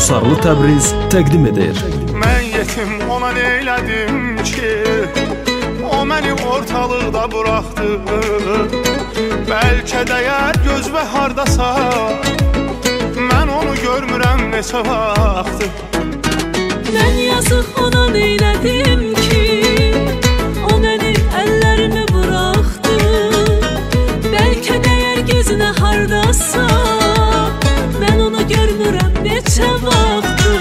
Qusarlı Təbriz təqdim edir. Mən yetim ona neylədim ki, o məni ortalıqda buraxdı. Bəlkə dəyər göz və hardasa, mən onu görmürəm neçə vaxtı. Mən yazıq ona neylədim ki, o məni əllərimi buraxdı. Bəlkə dəyər gözünə hardasa, mən onu görmürəm neçə vaxtı.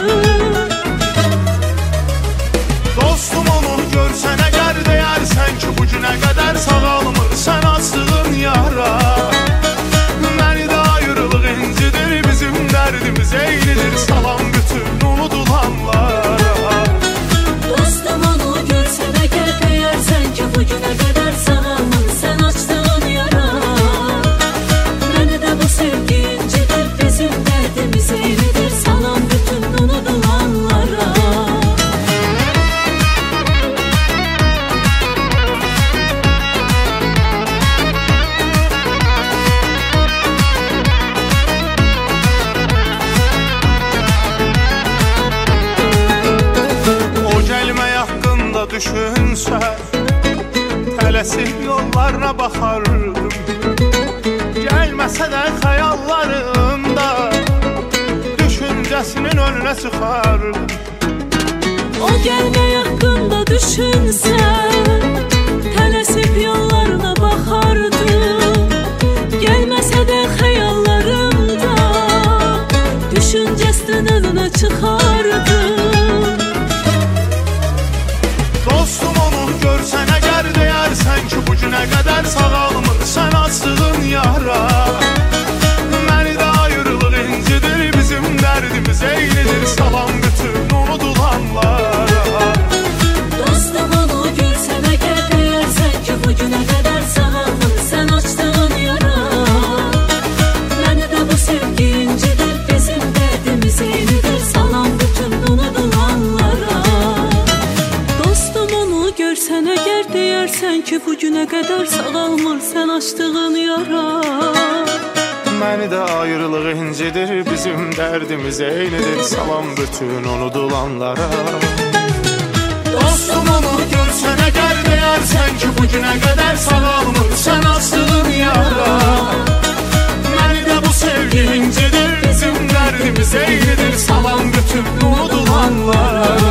Dostum onu görsən əgər deyərsən ki, bu günə qədər sağalmır sən açdığın yara. Məni də ayrılıq incidir, bizim dərdimiz eynidir, salam bütün unudulanlara. Dostum onu görsən əgər deyərsən ki, bu günə qədər sağalmır sən açdığın yara. Məni də bu sevgi incidir, bizim dərdimiz eynidir, salam bütün unudulanlara. Düşünsə, tələsik yollarına baxardım. Gəlməsə də xəyallarımda düşüncəsinin önünə çıxardım. O gəlmək haqqında düşünsən, tələsib yollarına baxardım. Gəlməsə də xəyallarımda düşüncəsinin önünə çıxardım. Dostum onu görsən əgər deyərsən ki, bu günə qədər sağalmır sən açdığın yara. Məni də ayrılıq incidir, bizim dərdimiz eynidir, salam bütün unudulanlara. Dostum onu görsən əgər deyərsən ki, bu günə qədər sağalmır sən açdığın yara. Məni də bu sevgi incidir, bizim dərdimiz eynidir, salam bütün unudulanlara. Görsən əgər deyərsən ki, bu günə qədər sağalmır sən açdığın yara. Məni də ayrılıq incidir, bizim dərdimiz eynidir, salam bütün unudulanlara. Dostum onu görsən əgər deyərsən ki, bu günə qədər sağalmır sən açdığın yara. Məni də bu sevgi incidir, bizim dərdimiz eynidir, salam bütün unudulanlara.